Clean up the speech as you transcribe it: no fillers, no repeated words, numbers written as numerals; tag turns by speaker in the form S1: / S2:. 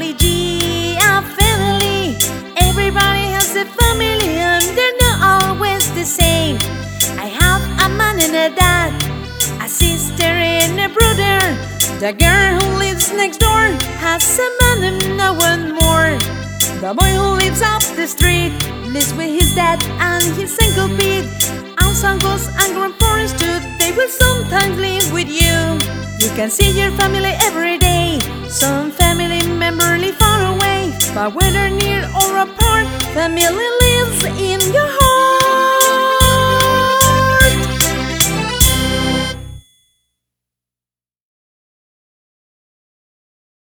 S1: F-A-M-I-L-Y-G, a family. Everybody has a family and they're not always the same. I have a mom and a dad, a sister and a brother. The girl who lives next door has a man and no one more. The boy who lives up the street lives with his dad and his single Pete. Aunts, uncles and grandparents too, they will sometimes live with you. You can see your family every day. Some family members live far away, but whether near or apart, family lives in your heart.